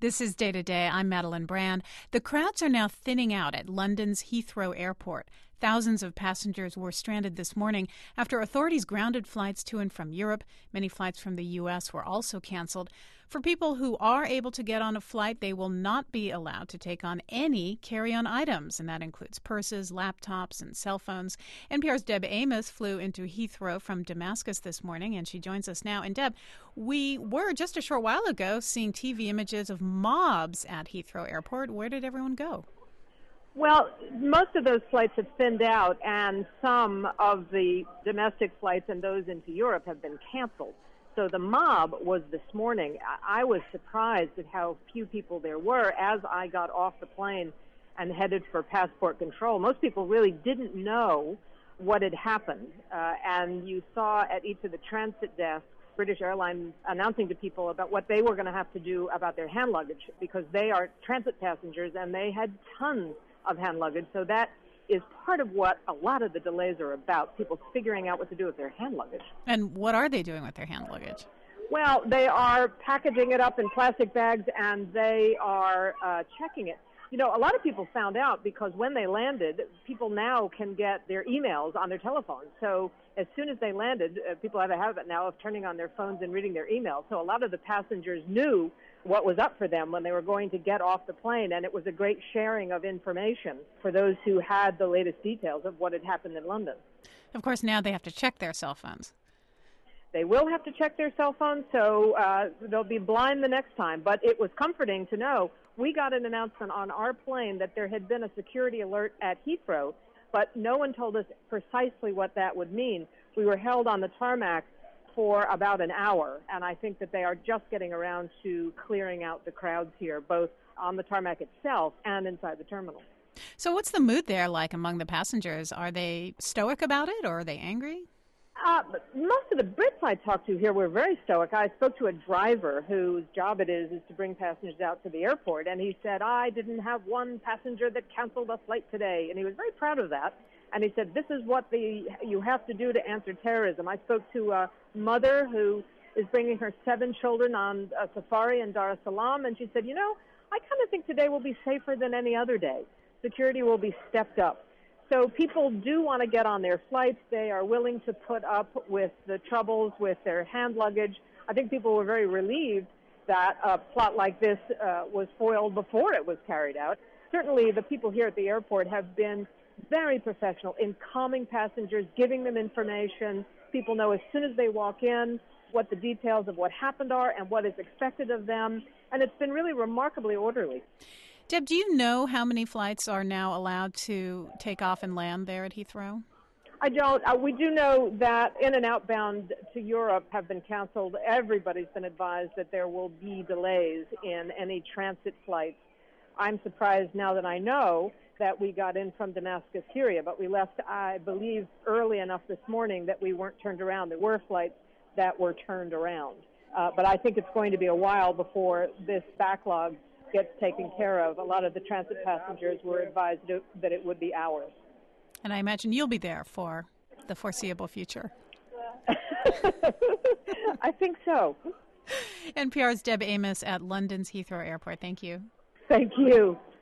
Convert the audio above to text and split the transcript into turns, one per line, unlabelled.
This is Day to Day. I'm Madeline Brand. The crowds are now thinning out at London's Heathrow Airport. Thousands of passengers were stranded this morning after authorities grounded flights to and from Europe. Many flights from the U.S. were also canceled. For people who are able to get on a flight, they will not be allowed to take on any carry-on items, and that includes purses, laptops, and cell phones. NPR's Deb Amos flew into Heathrow from Damascus this morning, and she joins us now. And Deb, we were just a short while ago seeing TV images of mobs at Heathrow Airport. Where did everyone go?
Well, most of those flights have thinned out, and some of the domestic flights and those into Europe have been canceled. So the mob was this morning. I was surprised at how few people there were as I got off the plane and headed for passport control. Most people really didn't know what had happened, and you saw at each of the transit desks British Airlines announcing to people about what they were going to have to do about their hand luggage, because they are transit passengers and they had tons of hand luggage. So that is part of what a lot of the delays are about, people figuring out what to do with their hand luggage.
And what are they doing with their hand luggage?
Well, they are packaging it up in plastic bags and they are checking it. You know, a lot of people found out because when they landed, people now can get their emails on their telephones. So as soon as they landed, people have a habit now of turning on their phones and reading their emails. So a lot of the passengers knew what was up for them when they were going to get off the plane, and it was a great sharing of information for those who had the latest details of what had happened in London.
Of course, now they have to check their cell phones.
They will have to check their cell phones, so they'll be blind the next time. But it was comforting to know we got an announcement on our plane that there had been a security alert at Heathrow, but no one told us precisely what that would mean. We were held on the tarmac for about an hour, and I think that they are just getting around to clearing out the crowds here, both on the tarmac itself and inside the terminal.
So what's the mood there like among the passengers? Are they stoic about it, or are they angry?
Most of the Brits I talked to here were very stoic. I spoke to a driver whose job it is to bring passengers out to the airport, and he said, I didn't have one passenger that canceled a flight today, and he was very proud of that. And he said, this is what you have to do to answer terrorism. I spoke to a mother who is bringing her 7 children on a safari in Dar es Salaam, and she said, I kind of think today will be safer than any other day. Security will be stepped up. So people do want to get on their flights. They are willing to put up with the troubles with their hand luggage. I think people were very relieved that a plot like this was foiled before it was carried out. Certainly the people here at the airport have been very professional in calming passengers, giving them information. People know as soon as they walk in what the details of what happened are and what is expected of them. And it's been really remarkably orderly.
Deb, do you know how many flights are now allowed to take off and land there at Heathrow?
I don't. We do know that in- and outbound to Europe have been canceled. Everybody's been advised that there will be delays in any transit flights. I'm surprised now that I know that we got in from Damascus, Syria, but we left, I believe, early enough this morning that we weren't turned around. There were flights that were turned around. But I think it's going to be a while before this backlog gets taken care of. A lot of the transit passengers were advised that it would be hours.
And I imagine you'll be there for the foreseeable future.
I think so.
NPR's Deb Amos at London's Heathrow Airport. Thank you.
Thank you.